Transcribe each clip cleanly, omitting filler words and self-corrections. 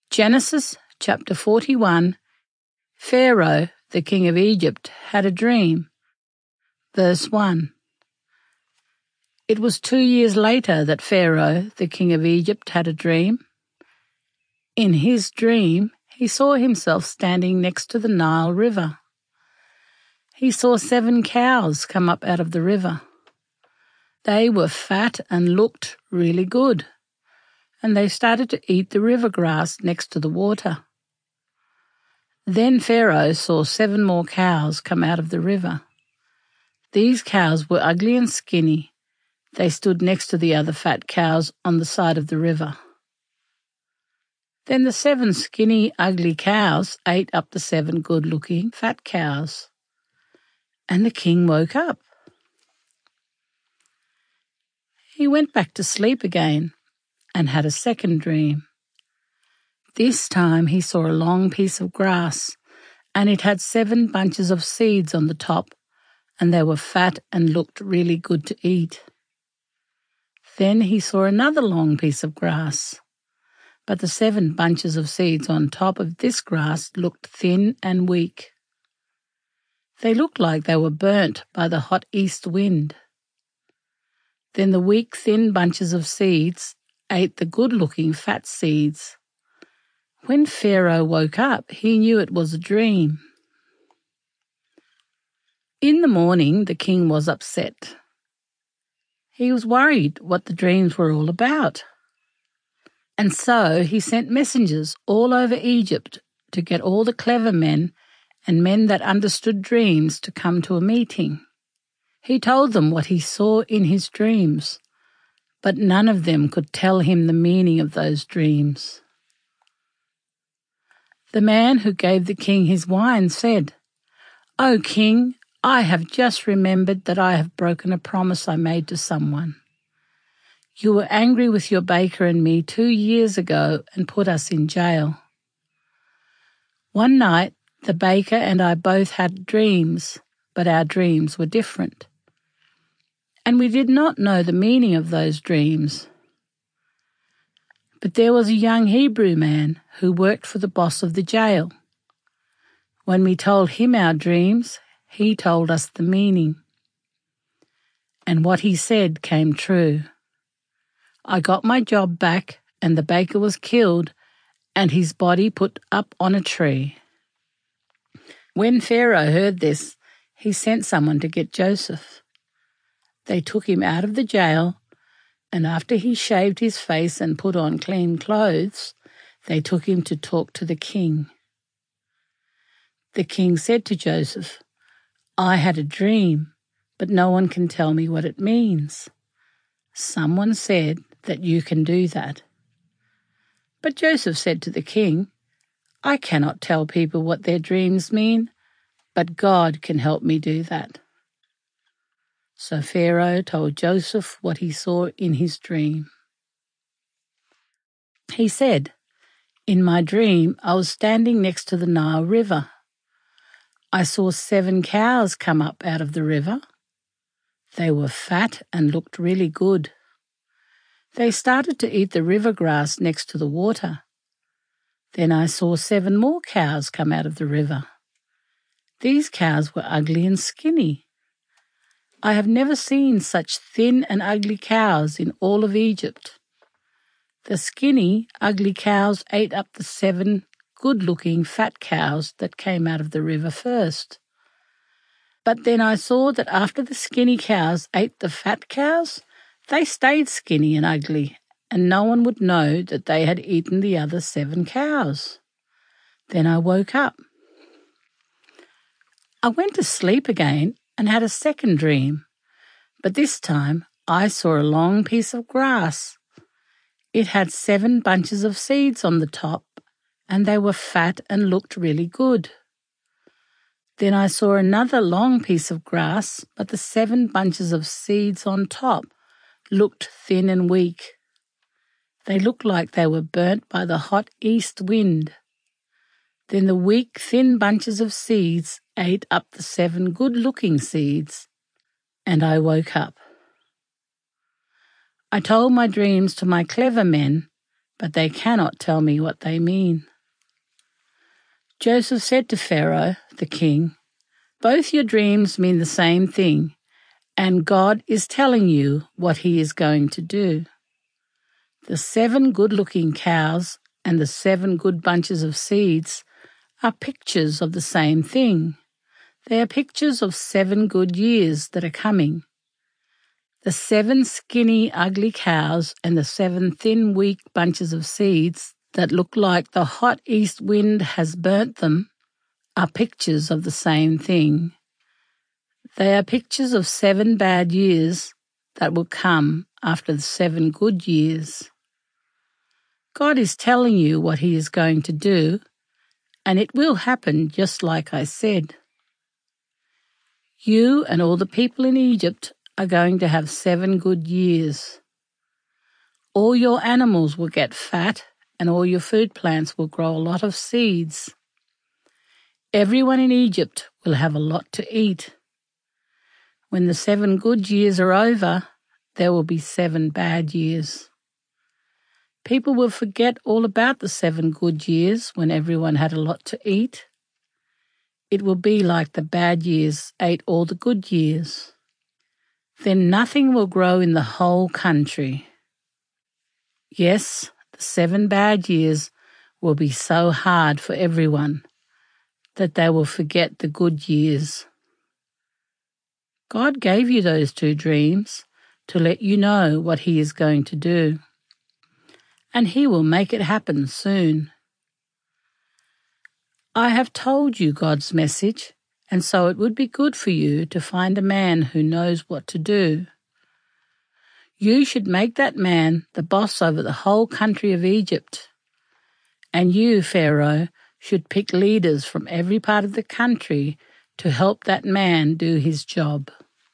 Genesis chapter 41. Pharaoh, the king of Egypt, had a dream. Verse 1. It was 2 years later that Pharaoh, the king of Egypt, had a dream. In his dream, he saw himself standing next to the Nile River. He saw 7 cows come up out of the river. They were fat and looked really good, and they started to eat the river grass next to the water. Then Pharaoh saw 7 more cows come out of the river. These cows were ugly and skinny. They stood next to the other fat cows on the side of the river. Then the 7 skinny, ugly cows ate up the 7 good-looking fat cows. And the king woke up. He went back to sleep again and had a second dream. This time he saw a long piece of grass, and it had 7 bunches of seeds on the top, and they were fat and looked really good to eat. Then he saw another long piece of grass, but the 7 bunches of seeds on top of this grass looked thin and weak. They looked like they were burnt by the hot east wind. Then the weak, thin bunches of seeds ate the good-looking fat seeds. When Pharaoh woke up, he knew it was a dream. In the morning, the king was upset. He was worried what the dreams were all about. And so he sent messengers all over Egypt to get all the clever men and men that understood dreams to come to a meeting. He told them what he saw in his dreams, but none of them could tell him the meaning of those dreams. The man who gave the king his wine said, "O king, I have just remembered that I have broken a promise I made to someone. You were angry with your baker and me 2 years ago and put us in jail. One night, the baker and I both had dreams, but our dreams were different. And we did not know the meaning of those dreams. But there was a young Hebrew man who worked for the boss of the jail. When we told him our dreams, he told us the meaning. And what he said came true. I got my job back, and the baker was killed, and his body put up on a tree." When Pharaoh heard this, he sent someone to get Joseph. They took him out of the jail, and after he shaved his face and put on clean clothes, they took him to talk to the king. The king said to Joseph, "I had a dream, but no one can tell me what it means. Someone said that you can do that." But Joseph said to the king, "I cannot tell people what their dreams mean, but God can help me do that." So Pharaoh told Joseph what he saw in his dream. He said, "In my dream, I was standing next to the Nile River. I saw 7 cows come up out of the river. They were fat and looked really good. They started to eat the river grass next to the water. Then I saw 7 more cows come out of the river. These cows were ugly and skinny. I have never seen such thin and ugly cows in all of Egypt. The skinny, ugly cows ate up the 7 good-looking fat cows that came out of the river first. But then I saw that after the skinny cows ate the fat cows, they stayed skinny and ugly, and no one would know that they had eaten the other 7 cows. Then I woke up. I went to sleep again and had a second dream, but this time I saw a long piece of grass. It had 7 bunches of seeds on the top, and they were fat and looked really good. Then I saw another long piece of grass, but the 7 bunches of seeds on top looked thin and weak. They looked like they were burnt by the hot east wind. Then the weak, thin bunches of seeds ate up the 7 good-looking seeds, and I woke up. I told my dreams to my clever men, but they cannot tell me what they mean." Joseph said to Pharaoh, the king, "Both your dreams mean the same thing, and God is telling you what he is going to do. The 7 good-looking cows and the 7 good bunches of seeds are pictures of the same thing. They are pictures of 7 good years that are coming. The 7 skinny, ugly cows and the 7 thin, weak bunches of seeds that look like the hot east wind has burnt them are pictures of the same thing. They are pictures of 7 bad years that will come after the 7 good years. God is telling you what he is going to do, and it will happen just like I said. You and all the people in Egypt are going to have 7 good years. All your animals will get fat, and all your food plants will grow a lot of seeds. Everyone in Egypt will have a lot to eat. When the 7 good years are over, there will be 7 bad years. People will forget all about the 7 good years when everyone had a lot to eat. It will be like the bad years ate all the good years. Then nothing will grow in the whole country. Yes, the 7 bad years will be so hard for everyone that they will forget the good years. God gave you those 2 dreams to let you know what he is going to do, and he will make it happen soon. I have told you God's message, and so it would be good for you to find a man who knows what to do. You should make that man the boss over the whole country of Egypt. And you, Pharaoh, should pick leaders from every part of the country to help that man do his job.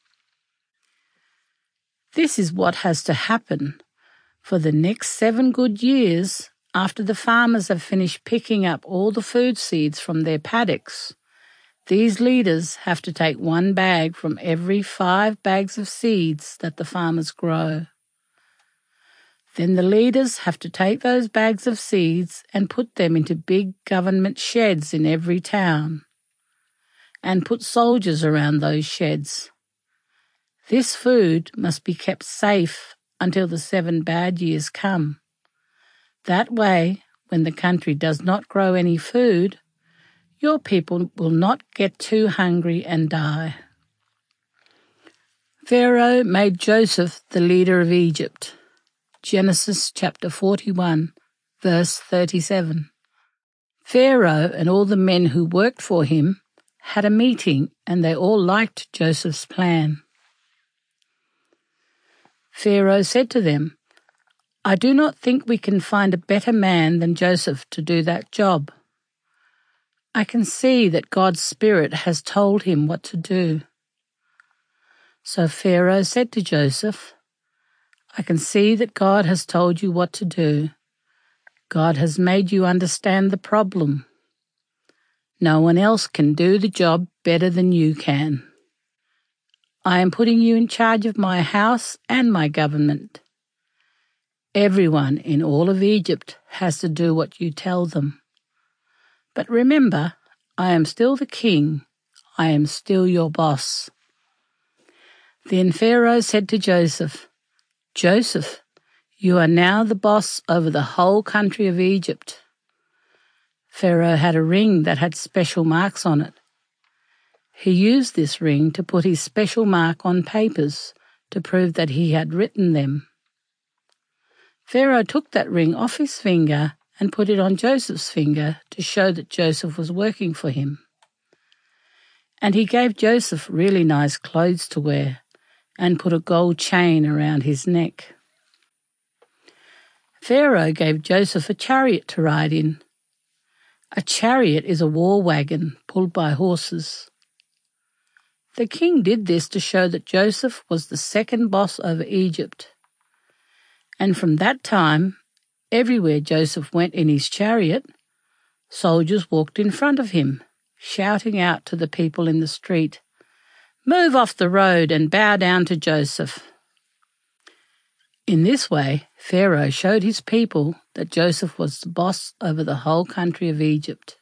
This is what has to happen. For the next 7 good years, after the farmers have finished picking up all the food seeds from their paddocks, these leaders have to take 1 bag from every 5 bags of seeds that the farmers grow. Then the leaders have to take those bags of seeds and put them into big government sheds in every town, and put soldiers around those sheds. This food must be kept safe until the 7 bad years come. That way, when the country does not grow any food, your people will not get too hungry and die." Pharaoh made Joseph the leader of Egypt. Genesis chapter 41, verse 37. Pharaoh and all the men who worked for him had a meeting, and they all liked Joseph's plan. Pharaoh said to them, "I do not think we can find a better man than Joseph to do that job. I can see that God's Spirit has told him what to do." So Pharaoh said to Joseph, "I can see that God has told you what to do. God has made you understand the problem. No one else can do the job better than you can. I am putting you in charge of my house and my government. Everyone in all of Egypt has to do what you tell them. But remember, I am still the king. I am still your boss." Then Pharaoh said to Joseph, "Joseph, you are now the boss over the whole country of Egypt." Pharaoh had a ring that had special marks on it. He used this ring to put his special mark on papers to prove that he had written them. Pharaoh took that ring off his finger and put it on Joseph's finger to show that Joseph was working for him. And he gave Joseph really nice clothes to wear and put a gold chain around his neck. Pharaoh gave Joseph a chariot to ride in. A chariot is a war wagon pulled by horses. The king did this to show that Joseph was the second boss over Egypt. And from that time, everywhere Joseph went in his chariot, soldiers walked in front of him, shouting out to the people in the street, "Move off the road and bow down to Joseph." In this way, Pharaoh showed his people that Joseph was the boss over the whole country of Egypt.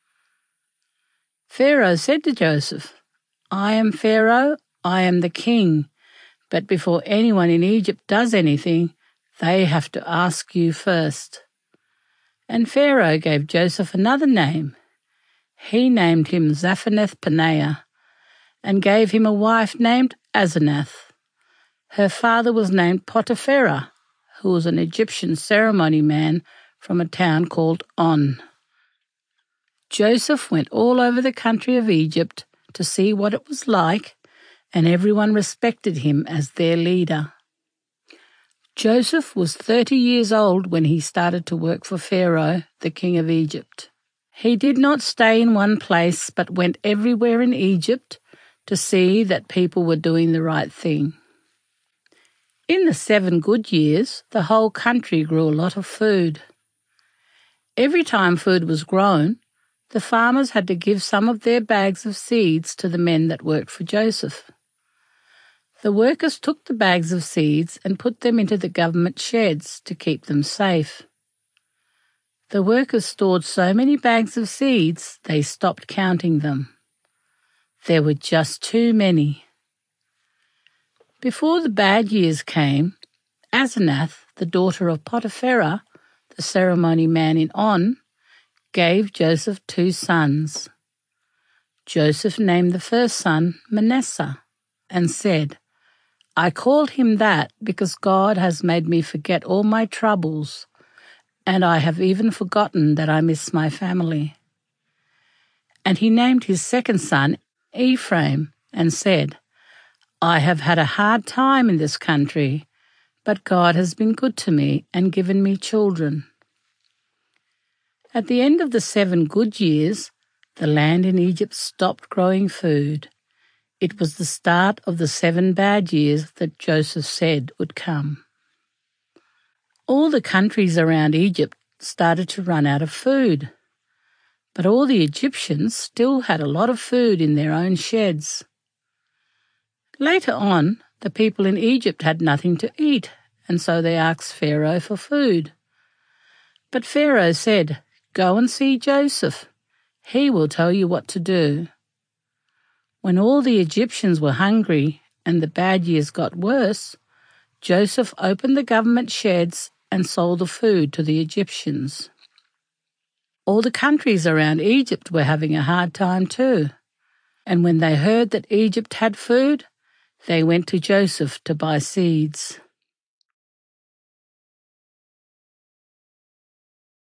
Pharaoh said to Joseph, "I am Pharaoh, I am the king, but before anyone in Egypt does anything, they have to ask you first." And Pharaoh gave Joseph another name. He named him Zaphenath-Paneah and gave him a wife named Asenath. Her father was named Potipherah, who was an Egyptian ceremony man from a town called On. Joseph went all over the country of Egypt to see what it was like, and everyone respected him as their leader. Joseph was 30 years old when he started to work for Pharaoh, the king of Egypt. He did not stay in one place but went everywhere in Egypt to see that people were doing the right thing. In the 7 good years, the whole country grew a lot of food. Every time food was grown, the farmers had to give some of their bags of seeds to the men that worked for Joseph. The workers took the bags of seeds and put them into the government sheds to keep them safe. The workers stored so many bags of seeds, they stopped counting them. There were just too many. Before the bad years came, Asenath, the daughter of Potipherah, the ceremony man in On, gave Joseph 2 sons. Joseph named the first son Manasseh and said, "I called him that because God has made me forget all my troubles, and I have even forgotten that I miss my family." And he named his second son Ephraim and said, "I have had a hard time in this country, but God has been good to me and given me children." At the end of the 7 good years, the land in Egypt stopped growing food. It was the start of the 7 bad years that Joseph said would come. All the countries around Egypt started to run out of food, but all the Egyptians still had a lot of food in their own sheds. Later on, the people in Egypt had nothing to eat, and so they asked Pharaoh for food. But Pharaoh said, "Go and see Joseph. He will tell you what to do." When all the Egyptians were hungry and the bad years got worse, Joseph opened the government sheds and sold the food to the Egyptians. All the countries around Egypt were having a hard time too, and when they heard that Egypt had food, they went to Joseph to buy seeds.